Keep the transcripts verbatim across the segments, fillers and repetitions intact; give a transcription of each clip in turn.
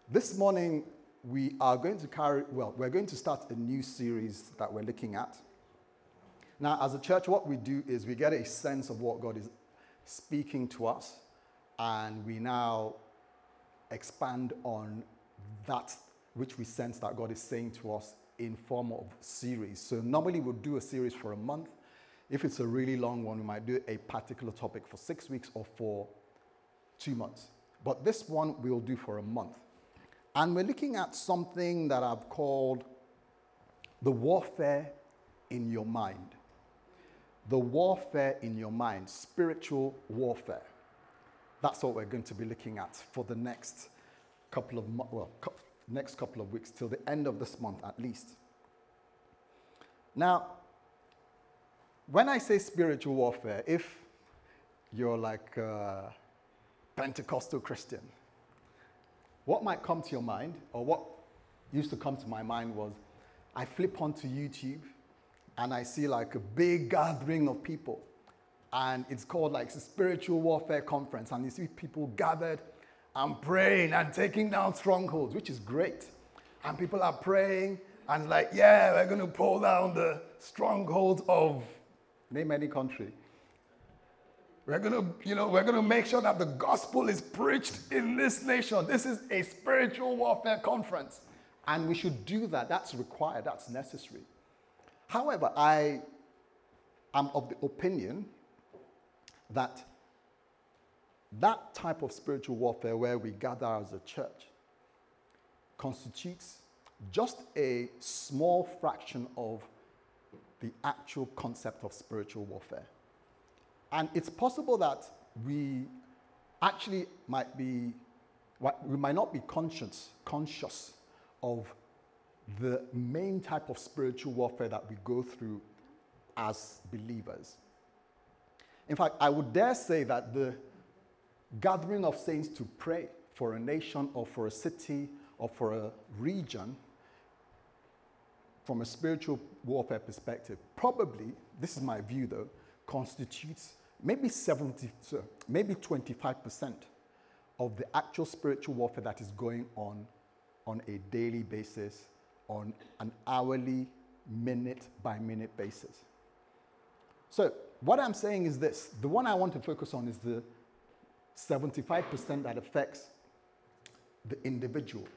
This morning, we are going to carry, well, we're going to start a new series that we're looking at. Now, as a church, what we do is we get a sense of what God is speaking to us, and we now expand on that which we sense that God is saying to us in form of series. So normally we'll do a series for a month. If it's a really long one, we might do a particular topic for six weeks or for two months. But this one we'll do for a month. And we're looking at something that I've called the warfare in your mind. The warfare in your mind, spiritual warfare. That's what we're going to be looking at for the next couple of mo- well, co- next couple of weeks till the end of this month at least. Now, when I say spiritual warfare, if you're like a Pentecostal Christian, what might come to your mind, or what used to come to my mind was, I flip onto YouTube and I see like a big gathering of people, and it's called like a spiritual warfare conference, and you see people gathered and praying and taking down strongholds, which is great. And people are praying and like, yeah, we're going to pull down the strongholds of, name any country. We're going to, you know, we're going to make sure that the gospel is preached in this nation. This is a spiritual warfare conference. And we should do that. That's required. That's necessary. However, I am of the opinion that that type of spiritual warfare where we gather as a church constitutes just a small fraction of the actual concept of spiritual warfare. And it's possible that we actually might be, we might not be conscious, conscious of the main type of spiritual warfare that we go through as believers. In fact, I would dare say that the gathering of saints to pray for a nation or for a city or for a region from a spiritual warfare perspective, probably, this is my view though, constitutes maybe seventy, maybe twenty-five percent of the actual spiritual warfare that is going on on a daily basis, on an hourly, minute by minute basis. So what I'm saying is this: the one I want to focus on is the seventy-five percent that affects the individual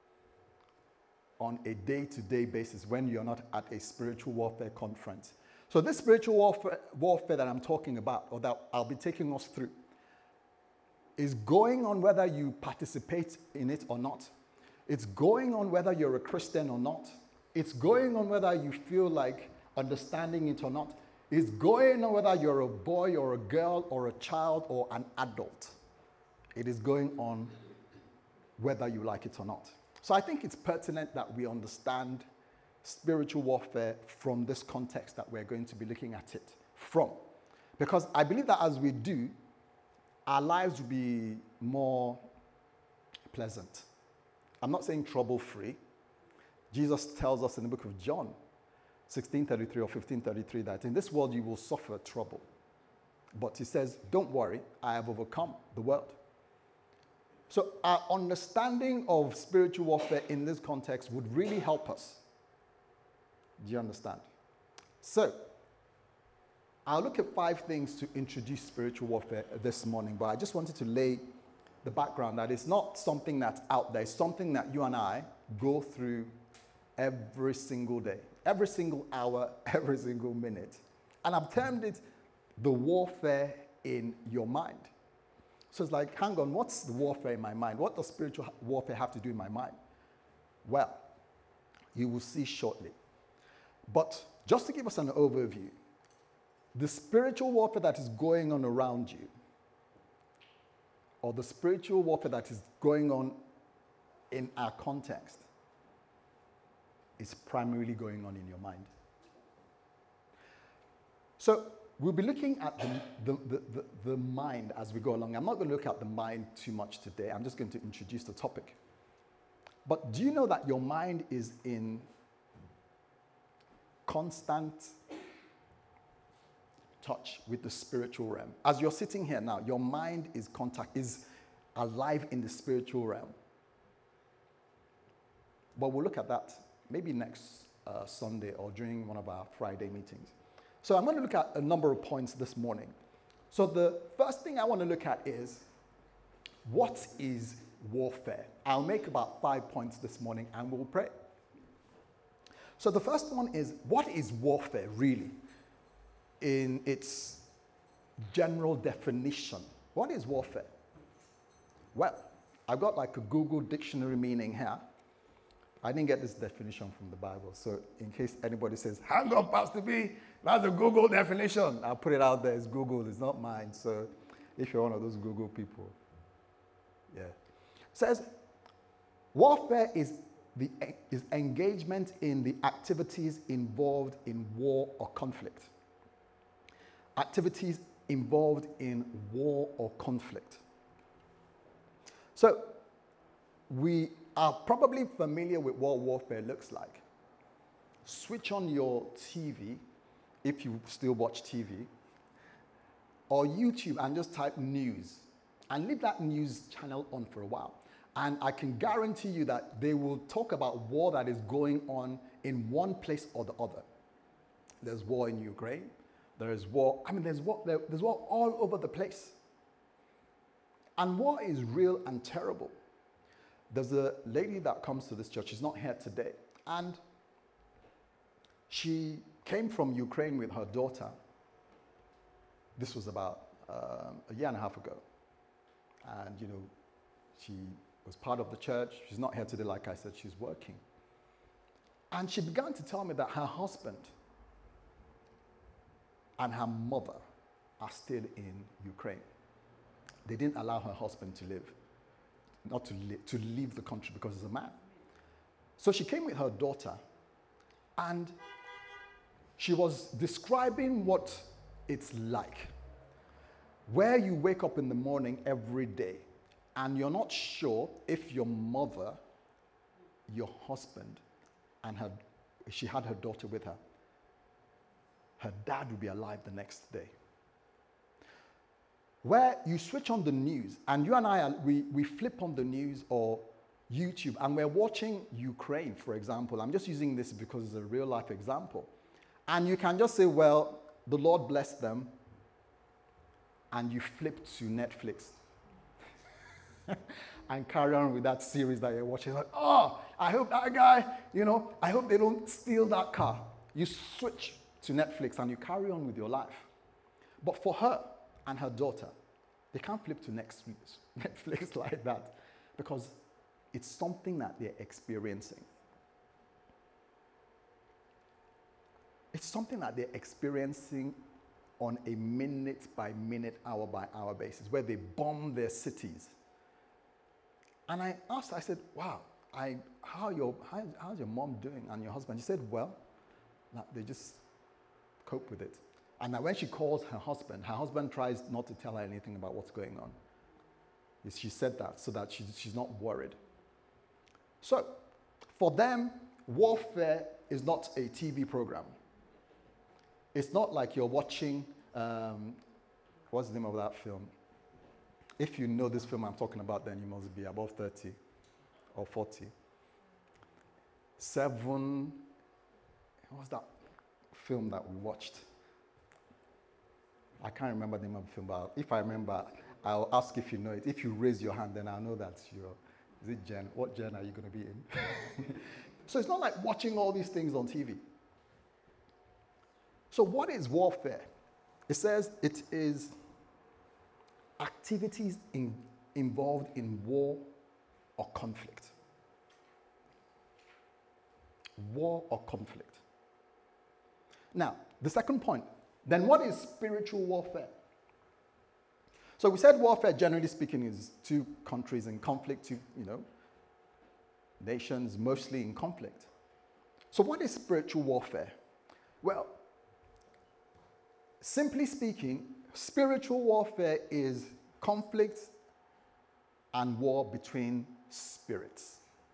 on a day-to-day basis when you're not at a spiritual warfare conference. So this spiritual warfare, warfare that I'm talking about, or that I'll be taking us through, is going on whether you participate in it or not. It's going on whether you're a Christian or not. It's going on whether you feel like understanding it or not. It's going on whether you're a boy or a girl or a child or an adult. It is going on whether you like it or not. So I think it's pertinent that we understand spiritual warfare from this context that we're going to be looking at it from. Because I believe that as we do, our lives will be more pleasant. I'm not saying trouble-free. Jesus tells us in the book of John, sixteen thirty-three or fifteen thirty-three, that in this world you will suffer trouble. But he says, don't worry, I have overcome the world. So our understanding of spiritual warfare in this context would really help us. Do you understand? So, I'll look at five things to introduce spiritual warfare this morning, but I just wanted to lay the background that it's not something that's out there. It's something that you and I go through every single day, every single hour, every single minute. And I've termed it the warfare in your mind. So it's like, hang on, what's the warfare in my mind? What does spiritual warfare have to do in my mind? Well, you will see shortly. But just to give us an overview, the spiritual warfare that is going on around you, or the spiritual warfare that is going on in our context, is primarily going on in your mind. So we'll be looking at the, the, the, the, the mind as we go along. I'm not going to look at the mind too much today. I'm just going to introduce the topic. But do you know that your mind is in constant touch with the spiritual realm? As you're sitting here now, your mind is contact is alive in the spiritual realm. but we'll look at that maybe next uh, Sunday or during one of our Friday meetings. So I'm going to look at a number of points this morning. So the first thing I want to look at is, what is warfare? I'll make about five points this morning and we'll pray. So the first one is, what is warfare really? In its general definition, what is warfare? Well, I've got like a Google dictionary meaning here. I didn't get this definition from the Bible, so in case anybody says, hang on, Pastor B, that's a Google definition, I'll put it out there. It's Google, it's not mine. So if you're one of those Google people, yeah. It says, warfare is the is engagement in the activities involved in war or conflict. Activities involved in war or conflict. So we are probably familiar with what warfare looks like. Switch on your T V, if you still watch T V, or YouTube and just type news and leave that news channel on for a while. And I can guarantee you that they will talk about war that is going on in one place or the other. There's war in Ukraine. There is war, I mean, there's war, there, there's war all over the place. And war is real and terrible. There's a lady that comes to this church, she's not here today, and she came from Ukraine with her daughter. This was about um, a year and a half ago. And, you know, she was part of the church. She's not here today, like I said, she's working. And she began to tell me that her husband and her mother are still in Ukraine. They didn't allow her husband to live, not to, li- to leave the country because he's a man. So she came with her daughter, and she was describing what it's like, where you wake up in the morning every day, and you're not sure if your mother, your husband, and her, she had her daughter with her, her dad would be alive the next day. Where you switch on the news, and you and I, are, we, we flip on the news or YouTube, and we're watching Ukraine, for example. I'm just using this because it's a real life example. And you can just say, well, the Lord bless them, and you flip to Netflix and carry on with that series that you're watching. Like, oh, I hope that guy, you know, I hope they don't steal that car. You switch to Netflix and you carry on with your life. But for her and her daughter, they can't flip to next week's Netflix like that, because it's something that they're experiencing. It's something that they're experiencing on a minute by minute, hour by hour basis, where they bomb their cities. And I asked, I said, wow, I, how your, how, how's your mom doing and your husband? She said, well, they just cope with it. And now when she calls her husband, her husband tries not to tell her anything about what's going on. She said that so that she's, she's not worried. So for them, warfare is not a T V program. It's not like you're watching, um, what's the name of that film? If you know this film I'm talking about, then you must be above thirty or forty. Seven, what was that film that we watched? I can't remember the name of the film, but if I remember, I'll ask if you know it. If you raise your hand, then I'll know that you're, is it Jen? What Jen are you going to be in? So it's not like watching all these things on T V. So what is warfare? It says it is activities in, involved in war or conflict. War or conflict. Now, the second point, then what is spiritual warfare? So we said warfare, generally speaking, is two countries in conflict, two, you know, nations mostly in conflict. So what is spiritual warfare? Well, simply speaking, spiritual warfare is conflict and war between spirits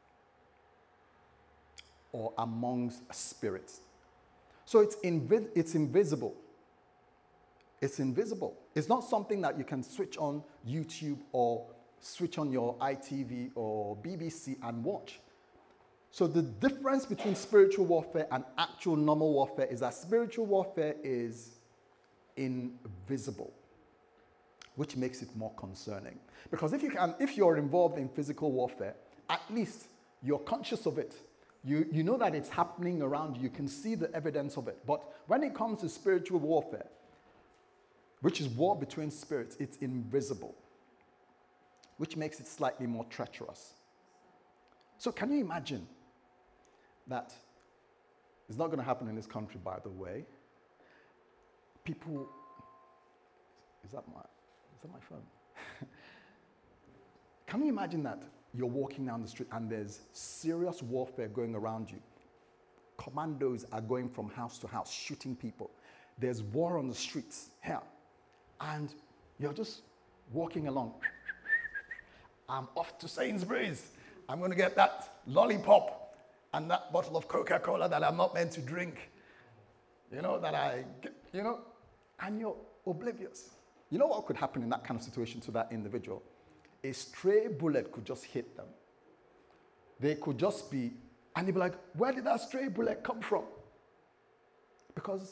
or amongst spirits. So it's, invi- it's invisible. It's invisible. It's not something that you can switch on YouTube or switch on your I T V or B B C and watch. So the difference between spiritual warfare and actual normal warfare is that spiritual warfare is invisible, which makes it more concerning. Because if you can, if you're involved in physical warfare, at least you're conscious of it. You, you know that it's happening around you. You can see the evidence of it. But when it comes to spiritual warfare, which is war between spirits, it's invisible, which makes it slightly more treacherous. So can you imagine that? It's not going to happen in this country, by the way. People, is that my, is that my phone? Can you imagine that you're walking down the street and there's serious warfare going around you? Commandos are going from house to house, shooting people. There's war on the streets here. And you're just walking along. I'm off to Sainsbury's. I'm going to get that lollipop and that bottle of Coca-Cola that I'm not meant to drink. You know, that I, get, you know, and you're oblivious. You know what could happen in that kind of situation to that individual? A stray bullet could just hit them. They could just be, and they'd be like, where did that stray bullet come from? Because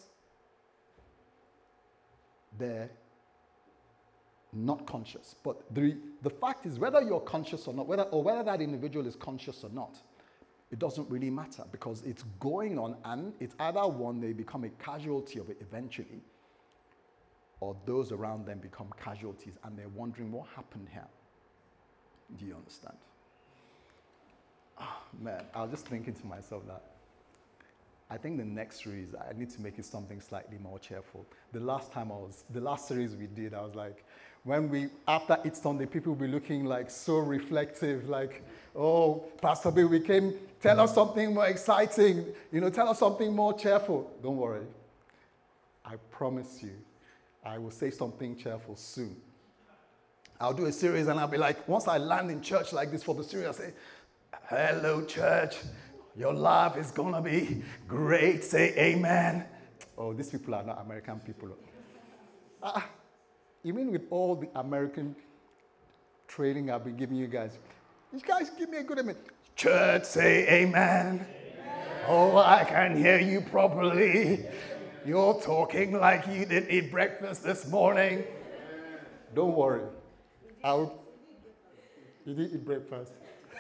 they're not conscious. But the, the fact is, whether you're conscious or not, whether, or whether that individual is conscious or not, it doesn't really matter because it's going on, and it's either one, they become a casualty of it eventually, or those around them become casualties and they're wondering what happened here. Do you understand? Oh, man, I was just thinking to myself that I think the next series, I need to make it something slightly more cheerful. The last time I was, the last series we did, I was like, when we, after It's Sunday, people will be looking like so reflective, like, oh, Pastor Bill, we came, tell us something more exciting, you know, tell us something more cheerful. Don't worry. I promise you, I will say something cheerful soon. I'll do a series and I'll be like, once I land in church like this for the series, I'll say, hello, church. Your life is going to be great. Say amen. Oh, these people are not American people. Ah, you mean with all the American training I've been giving you guys, you guys give me a good amen. Church, say amen. Amen. Oh, I can hear you properly. You're talking like you didn't eat breakfast this morning. Don't worry. I'll, you didn't eat breakfast.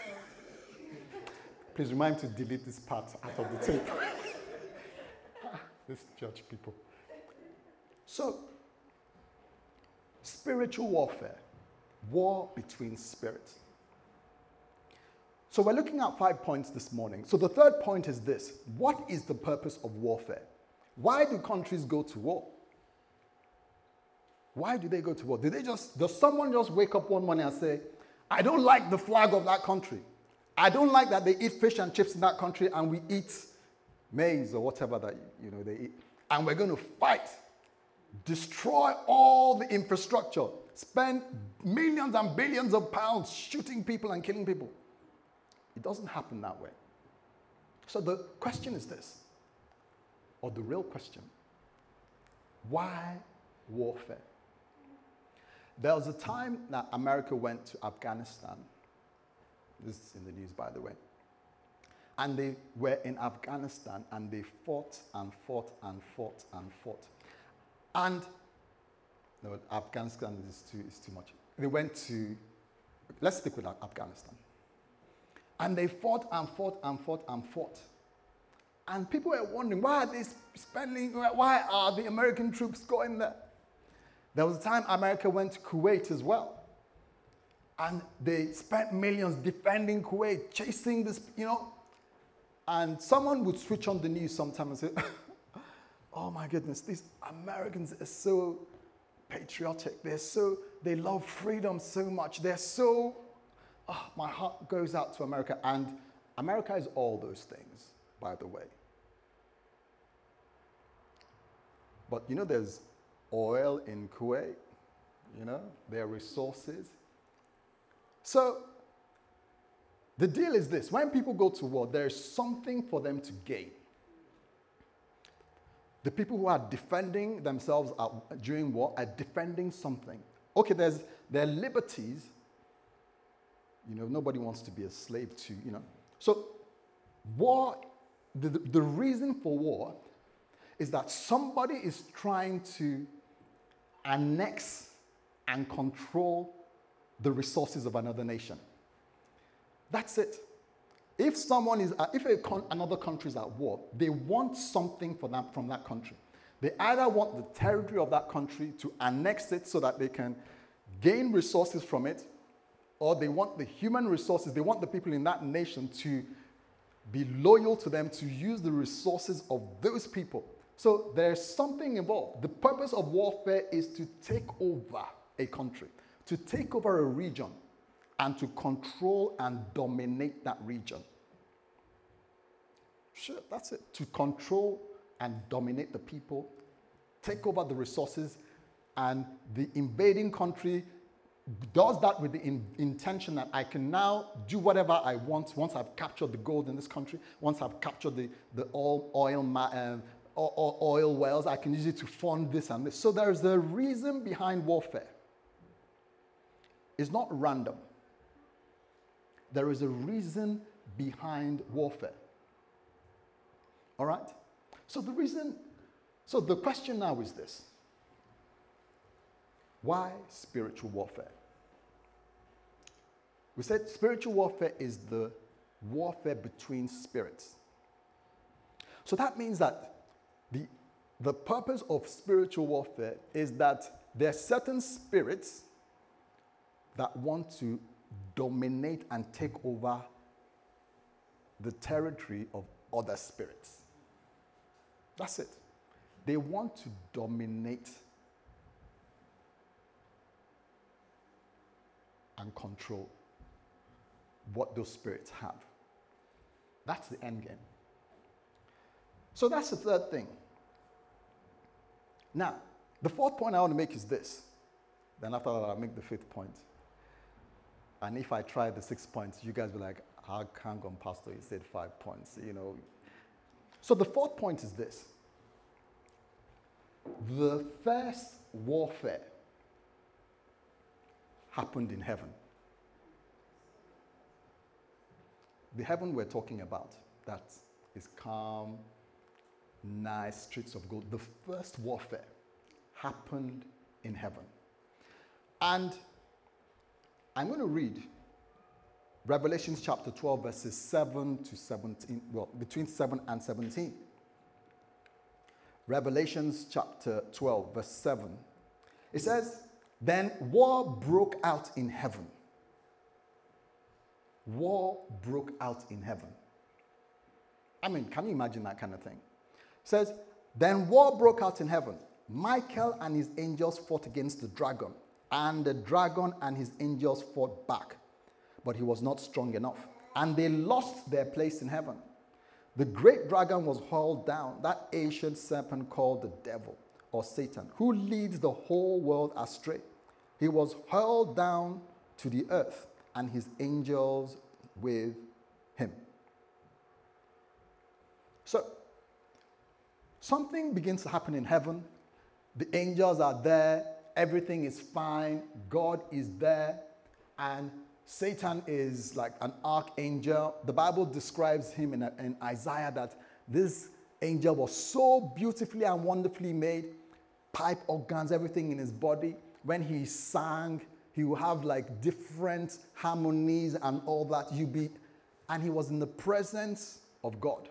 Please remind me to delete this part out of the tape. This church people. So, spiritual warfare, war between spirits. So we're looking at five points this morning. So the third point is this. What is the purpose of warfare? Why do countries go to war? Why do they go to war? Did they just, does someone just wake up one morning and say, I don't like the flag of that country. I don't like that they eat fish and chips in that country and we eat maize or whatever that, you know, they eat. And we're going to fight, destroy all the infrastructure, spend millions and billions of pounds shooting people and killing people. It doesn't happen that way. So the question is this, or the real question, why warfare? There was a time that America went to Afghanistan. This is in the news, by the way. And they were in Afghanistan and they fought and fought and fought and fought. And, no, Afghanistan is too, is too much. They went to, let's stick with Afghanistan. And they fought and fought and fought and fought. And people were wondering, why are they spending, why are the American troops going there? There was a time America went to Kuwait as well. And they spent millions defending Kuwait, chasing this, you know. And someone would switch on the news sometime and say, oh my goodness, these Americans are so patriotic. They're so, they love freedom so much. They're so, oh, my heart goes out to America. And America is all those things, by the way. But you know, there's oil in Kuwait, you know, there are resources. So the deal is this. When people go to war, there's something for them to gain. The people who are defending themselves are, during war are defending something. Okay, there's there are liberties. You know, nobody wants to be a slave to, you know. So War, the, the reason for war is that somebody is trying to annex and control the resources of another nation. That's it. If someone is, uh, if a con- another country is at war, they want something for them from that country. They either want the territory of that country to annex it so that they can gain resources from it, or they want the human resources, they want the people in that nation to be loyal to them, to use the resources of those people. So there's something involved. The purpose of warfare is to take over a country, to take over a region, and to control and dominate that region. Sure, that's it. To control and dominate the people, take over the resources, and the invading country does that with the in, intention that I can now do whatever I want once I've captured the gold in this country, once I've captured the, the oil, oil, uh, oil wells, I can use it to fund this and this. So there's a reason behind warfare. It's not random. There is a reason behind warfare. All right? So the reason, so the question now is this. Why spiritual warfare? We said spiritual warfare is the warfare between spirits. So that means that the, the purpose of spiritual warfare is that there are certain spirits that want to dominate and take over the territory of other spirits. That's it. They want to dominate and control what those spirits have. That's the end game. So that's the third thing. Now, the fourth point I want to make is this. Then after that, I'll make the fifth point. And if I try the sixth point, you guys will be like, how come on, Pastor, he said five points, you know. So the fourth point is this. The first warfare happened in heaven. The heaven we're talking about, that is calm, nice, streets of gold. The first warfare happened in heaven. And I'm going to read Revelation chapter twelve, verses seven to seventeen, well, between seven and seventeen. Revelation chapter twelve, verse seven. It says, then war broke out in heaven. War broke out in heaven. I mean, can you imagine that kind of thing? It says, then war broke out in heaven. Michael and his angels fought against the dragon, and the dragon and his angels fought back, but he was not strong enough, and they lost their place in heaven. The great dragon was hurled down, that ancient serpent called the devil, or Satan, who leads the whole world astray. He was hurled down to the earth, and his angels with him. So, something begins to happen in heaven. The angels are there. Everything is fine. God is there. And Satan is like an archangel. The Bible describes him in, in Isaiah that this angel was so beautifully and wonderfully made. Pipe organs, everything in his body. When he sang, he would have like different harmonies and all that. You be, and he was in the presence of God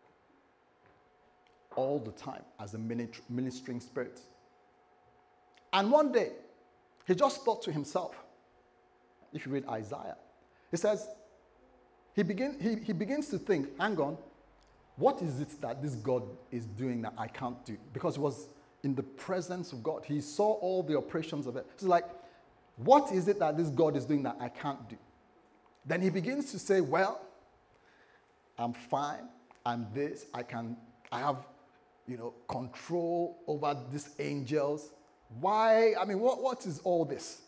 all the time as a ministering spirit. And one day, he just thought to himself, if you read Isaiah, it says, he, begin, he, he begins to think, hang on, what is it that this God is doing that I can't do? Because he was in the presence of God. He saw all the operations of it. It's like, what is it that this God is doing that I can't do? Then he begins to say, well, I'm fine. I'm this. I can, I have, you know, control over these angels. Why? I mean, what, what is all this?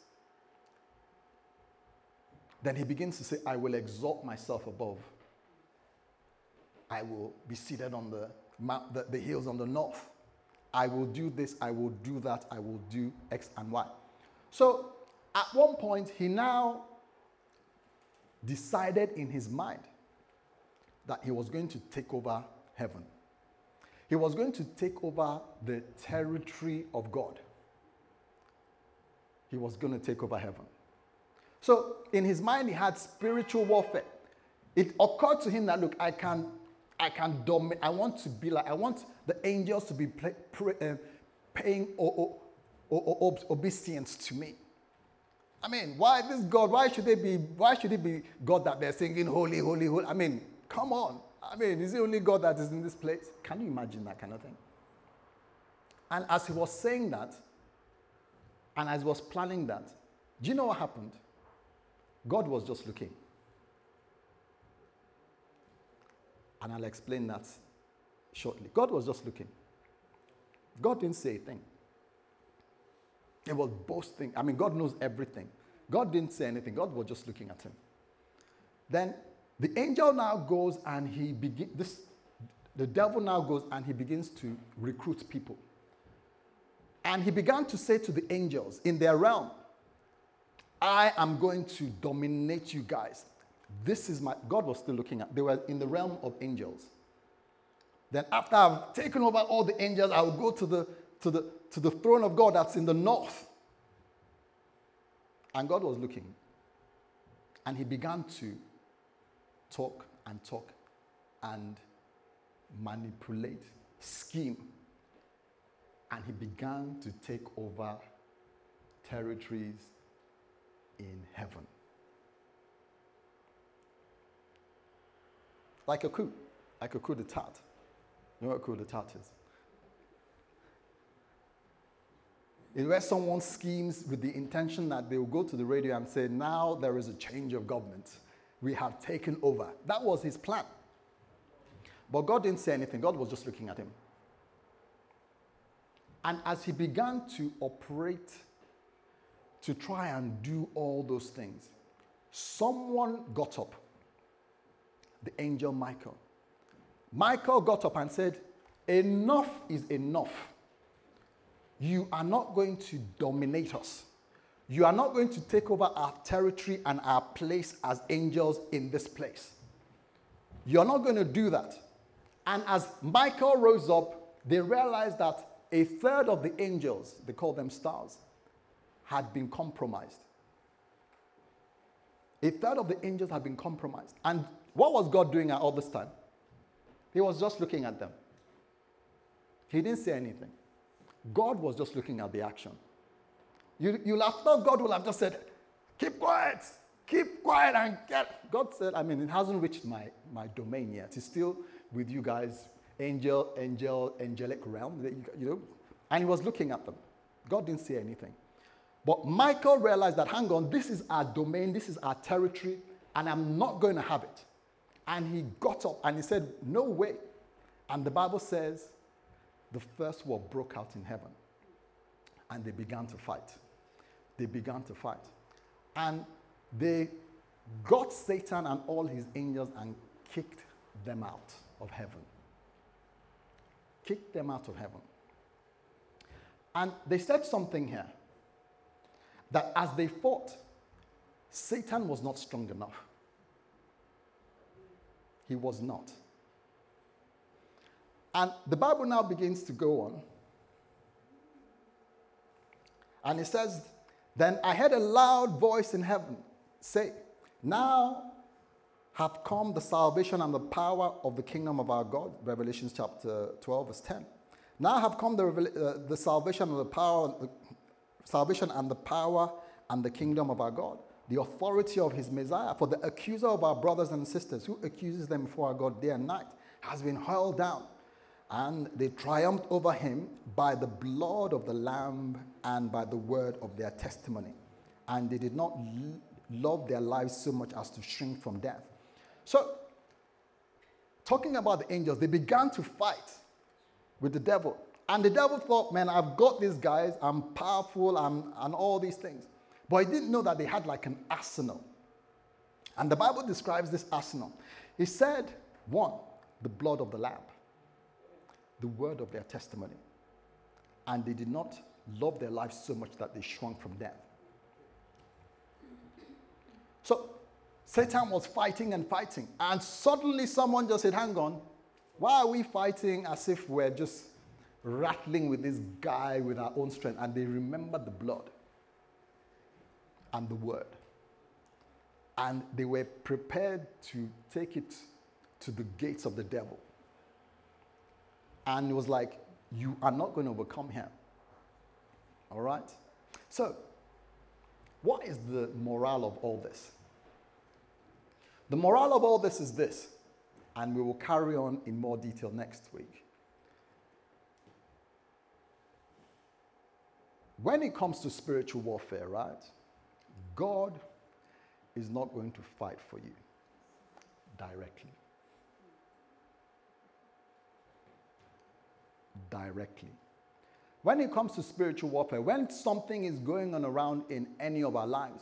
Then he begins to say, I will exalt myself above. I will be seated on the, mount, the, the hills on the north. I will do this. I will do that. I will do X and Y. So, at one point, he now decided in his mind that he was going to take over heaven. He was going to take over the territory of God. He was going to take over heaven. So in his mind, he had spiritual warfare. It occurred to him that, look, I can, I can dominate. I want to be like, I want the angels to be play, pray, uh, paying o- o- o- o- obeisance to me. I mean, why this God? Why should they be? Why should it be God that they're singing holy, holy, holy? I mean, come on. I mean, is it only God that is in this place? Can you imagine that kind of thing? And as he was saying that, and as he was planning that, do you know what happened? God was just looking. And I'll explain that shortly. God was just looking. God didn't say a thing. It was boasting. I mean, God knows everything. God didn't say anything. God was just looking at him. Then the angel now goes and he begins, this, the devil now goes and he begins to recruit people. And he began to say to the angels in their realm, I am going to dominate you guys. This is my, God was still looking at, they were in the realm of angels. Then after I've taken over all the angels, I will go to the, to the, to the throne of God that's in the north. And God was looking. And he began to talk and talk and manipulate, scheme. And he began to take over territories in heaven. Like a coup, like a coup d'etat. You know what a coup d'etat is? It's where someone schemes with the intention that they will go to the radio and say, now there is a change of government. We have taken over. That was his plan. But God didn't say anything. God was just looking at him. And as he began to operate, to try and do all those things, someone got up. The angel Michael. Michael got up and said, enough is enough. You are not going to dominate us. You are not going to take over our territory and our place as angels in this place. You're not going to do that. And as Michael rose up, they realized that a third of the angels, they call them stars, had been compromised. A third of the angels had been compromised. And what was God doing at all this time? He was just looking at them. He didn't say anything. God was just looking at the action. You, you'll have thought God would have just said, keep quiet, keep quiet and get. God said, I mean, it hasn't reached my, my domain yet. It's still with you guys, angel, angel, angelic realm, you know. And he was looking at them. God didn't say anything. But Michael realized that, hang on, this is our domain, this is our territory, and I'm not going to have it. And he got up and he said, no way. And the Bible says the first war broke out in heaven. And they began to fight. They began to fight. And they got Satan and all his angels and kicked them out of heaven. Kicked them out of heaven. And they said something here. That as they fought, Satan was not strong enough. He was not. And the Bible now begins to go on. And it says, then I heard a loud voice in heaven say, now have come the salvation and the power of the kingdom of our God. Revelation chapter twelve, verse ten. Now have come the, uh, the salvation and the power, the salvation and the power and the kingdom of our God, the authority of his Messiah. For the accuser of our brothers and sisters, who accuses them before our God day and night, has been hurled down. And they triumphed over him by the blood of the Lamb and by the word of their testimony. And they did not l- love their lives so much as to shrink from death. So, talking about the angels, they began to fight with the devil. And the devil thought, man, I've got these guys, I'm powerful, I'm, and all these things. But he didn't know that they had like an arsenal. And the Bible describes this arsenal. He said, one, the blood of the Lamb, the word of their testimony. And they did not love their lives so much that they shrunk from death. So, Satan was fighting and fighting. And suddenly someone just said, hang on, why are we fighting as if we're just rattling with this guy with our own strength? And they remembered the blood and the word. And they were prepared to take it to the gates of the devil. And it was like, you are not going to overcome him. All right? So, what is the morale of all this? The morale of all this is this, and we will carry on in more detail next week. When it comes to spiritual warfare, right, God is not going to fight for you directly. Directly. When it comes to spiritual warfare, when something is going on around in any of our lives,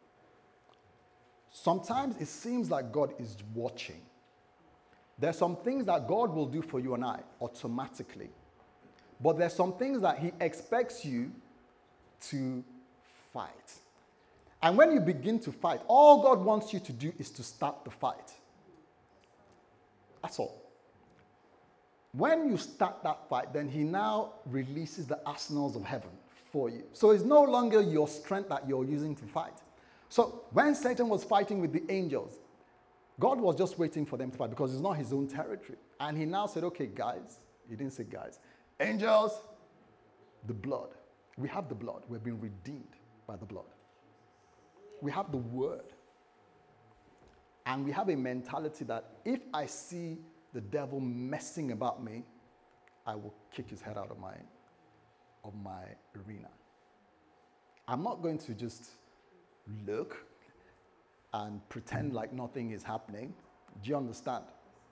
sometimes it seems like God is watching. There's some things that God will do for you and I automatically. But there's some things that he expects you to fight. And when you begin to fight, all God wants you to do is to start the fight. That's all. When you start that fight, then he now releases the arsenals of heaven for you. So it's no longer your strength that you're using to fight. So when Satan was fighting with the angels, God was just waiting for them to fight because it's not his own territory. And he now said, okay, guys, he didn't say guys, angels, the blood. We have the blood. We've been redeemed by the blood. We have the word. And we have a mentality that if I see the devil messing about me, I will kick his head out of my, of my arena. I'm not going to just look and pretend like nothing is happening. Do you understand?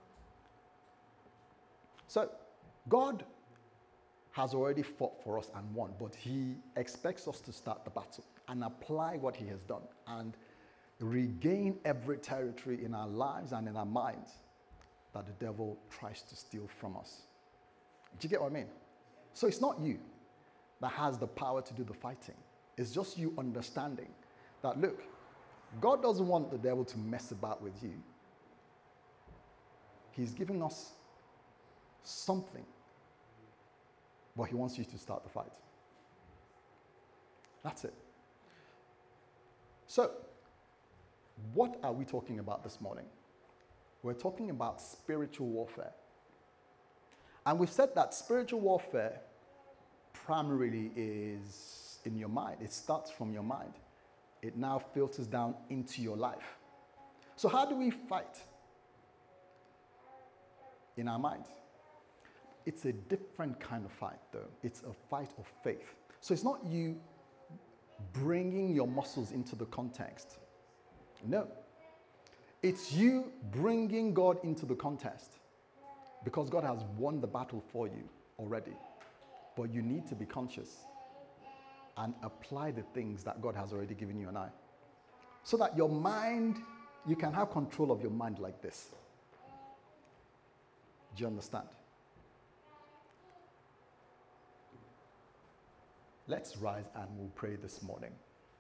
So, God has already fought for us and won, but he expects us to start the battle and apply what he has done and regain every territory in our lives and in our minds that the devil tries to steal from us. Do you get what I mean? So it's not you that has the power to do the fighting. It's just you understanding that, look, God doesn't want the devil to mess about with you. He's giving us something, but he wants you to start the fight. That's it. So, what are we talking about this morning? We're talking about spiritual warfare. And we've said that spiritual warfare primarily is in your mind. It starts from your mind. It now filters down into your life. So how do we fight? In our minds. It's a different kind of fight, though. It's a fight of faith. So it's not you bringing your muscles into the context. No. It's you bringing God into the contest because God has won the battle for you already. But you need to be conscious and apply the things that God has already given you and I. So that your mind, you can have control of your mind like this. Do you understand? Let's rise and we'll pray this morning.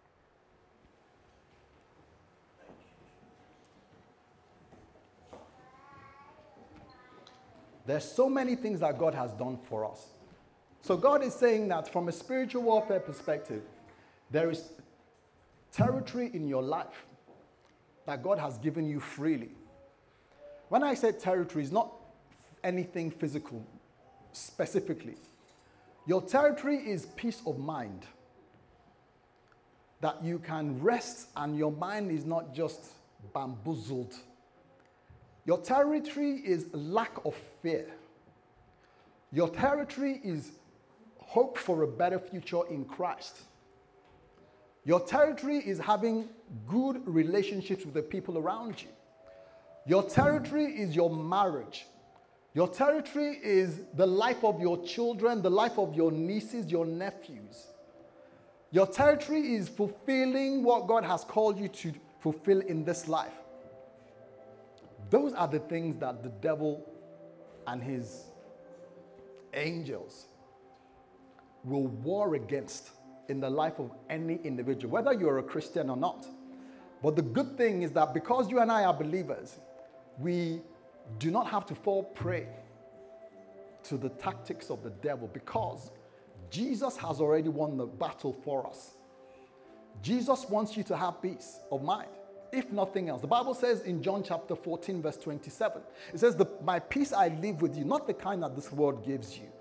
There's so many things that God has done for us. So God is saying that from a spiritual warfare perspective, there is territory in your life that God has given you freely. When I say territory, it's not anything physical specifically. Your territory is peace of mind. That you can rest and your mind is not just bamboozled. Your territory is lack of fear. Your territory is hope for a better future in Christ. Your territory is having good relationships with the people around you. Your territory is your marriage. Your territory is the life of your children, the life of your nieces, your nephews. Your territory is fulfilling what God has called you to fulfill in this life. Those are the things that the devil and his angels will war against in the life of any individual, whether you're a Christian or not. But the good thing is that because you and I are believers, we do not have to fall prey to the tactics of the devil, because Jesus has already won the battle for us. Jesus wants you to have peace of mind, if nothing else. The Bible says in John chapter fourteen, verse twenty-seven, it says, the, my peace I leave with you, not the kind that this world gives you.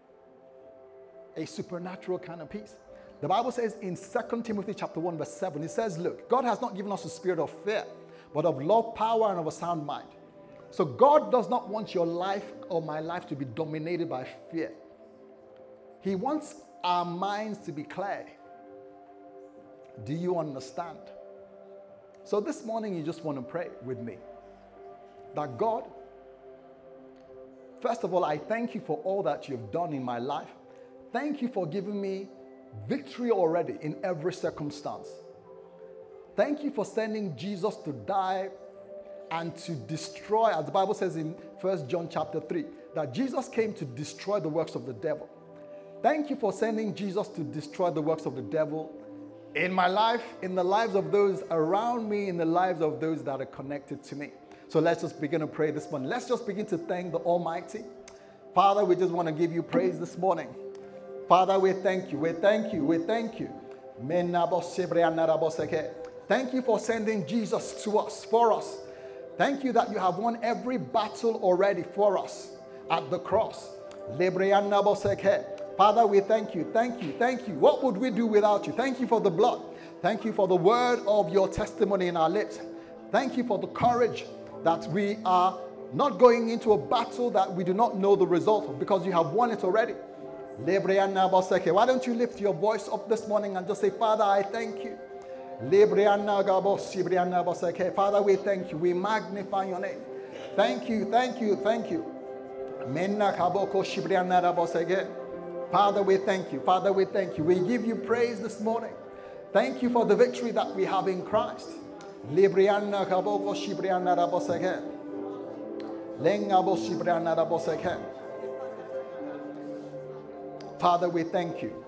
A supernatural kind of peace. The Bible says in Second Timothy chapter one, verse seven, it says, look, God has not given us a spirit of fear, but of love, power, and of a sound mind. So God does not want your life or my life to be dominated by fear. He wants our minds to be clear. Do you understand? So this morning you just want to pray with me that God, first of all, I thank you for all that you've done in my life. Thank you for giving me victory already in every circumstance. Thank you for sending Jesus to die and to destroy, as the Bible says in First John chapter three, that Jesus came to destroy the works of the devil. Thank you for sending Jesus to destroy the works of the devil in my life, in the lives of those around me, in the lives of those that are connected to me. So let's just begin to pray this morning. Let's just begin to thank the Almighty. Father, we just want to give you praise this morning. Father, we thank you, we thank you, we thank you. Thank you for sending Jesus to us, for us. Thank you that you have won every battle already for us at the cross. Father, we thank you, thank you, thank you. What would we do without you? Thank you for the blood. Thank you for the word of your testimony in our lips. Thank you for the courage that we are not going into a battle that we do not know the result of, because you have won it already. Why don't you lift your voice up this morning and just say, Father, I thank you. Father, we thank you. We magnify your name. Thank you, thank you, thank you. Father, we thank you. Father, we thank you. We give you praise this morning. Thank you for the victory that we have in Christ. Father, we thank you.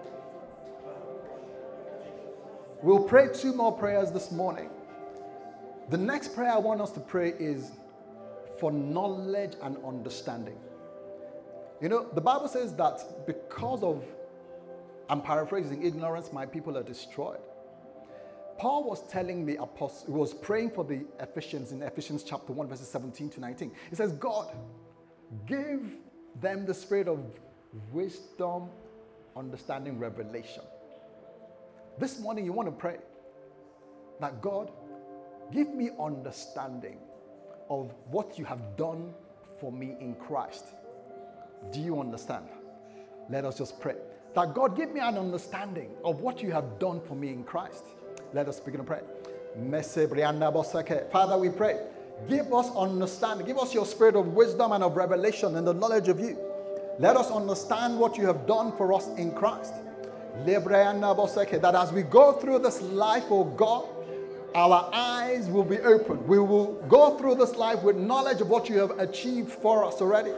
We'll pray two more prayers this morning. The next prayer I want us to pray is for knowledge and understanding. You know, the Bible says that because of, I'm paraphrasing, ignorance, my people are destroyed. Paul was telling the apostle, he was praying for the Ephesians in Ephesians chapter one, verses seventeen to nineteen. He says, God, give them the spirit of wisdom, understanding, revelation. This morning you want to pray that God, give me understanding of what you have done for me in Christ. Do you understand? Let us just pray. That God, give me an understanding of what you have done for me in Christ. Let us begin to pray. Father, we pray. Give us understanding. Give us your spirit of wisdom and of revelation and the knowledge of you. Let us understand what you have done for us in Christ. That as we go through this life, oh God, our eyes will be open. We will go through this life with knowledge of what you have achieved for us already.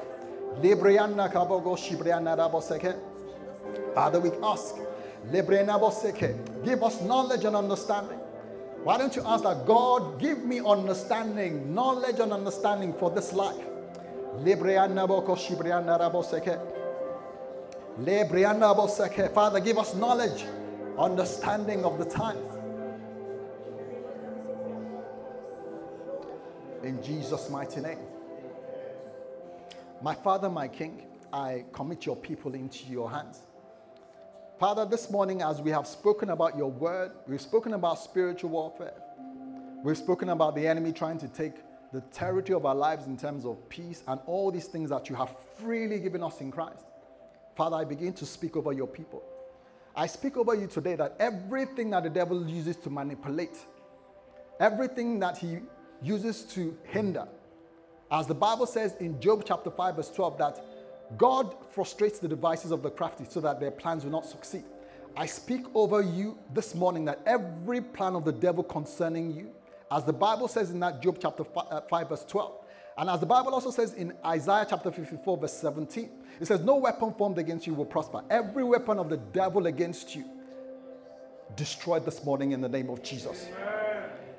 Father, we ask, give us knowledge and understanding. Why don't you ask that God, give me understanding, knowledge and understanding for this life. Father, give us knowledge, understanding of the time. In Jesus' mighty name. My Father, my King, I commit your people into your hands. Father, this morning as we have spoken about your word, we've spoken about spiritual warfare. We've spoken about the enemy trying to take the territory of our lives in terms of peace and all these things that you have freely given us in Christ. Father, I begin to speak over your people. I speak over you today that everything that the devil uses to manipulate, everything that he uses to hinder, as the Bible says in Job chapter five verse twelve, that God frustrates the devices of the crafty so that their plans will not succeed. I speak over you this morning that every plan of the devil concerning you, as the Bible says in that Job chapter five verse twelve, and as the Bible also says in Isaiah chapter fifty-four verse seventeen, it says, no weapon formed against you will prosper. Every weapon of the devil against you, destroyed this morning in the name of Jesus. Amen.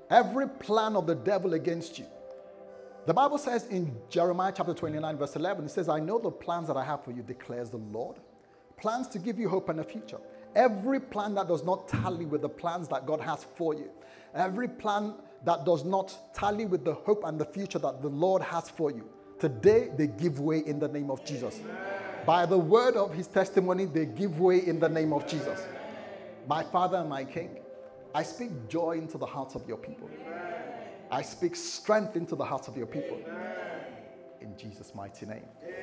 Every plan of the devil against you. The Bible says in Jeremiah chapter twenty-nine, verse eleven, it says, I know the plans that I have for you, declares the Lord. Plans to give you hope and a future. Every plan that does not tally with the plans that God has for you, every plan that does not tally with the hope and the future that the Lord has for you, today they give way in the name of Jesus. By the word of his testimony, they give way in the name of Jesus. My Father and my King, I speak joy into the hearts of your people. I speak strength into the hearts of your people. In Jesus' mighty name.